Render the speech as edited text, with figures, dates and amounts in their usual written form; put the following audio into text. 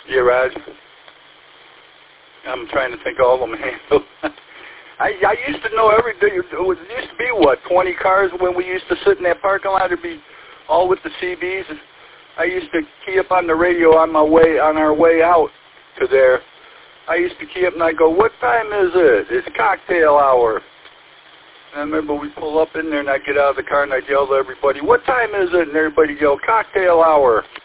Yeah, Raj. I'm trying to think of all of them handle. I used to know every day. It used to be, what, 20 cars when we used to sit in that parking lot? It'd be all with the CBs. I used to key up on the radio on our way out to there. I used to key up and I'd go, what time is it? It's cocktail hour. And I remember we'd pull up in there and I'd get out of the car and I'd yell to everybody, what time is it? And everybody yelled, cocktail hour.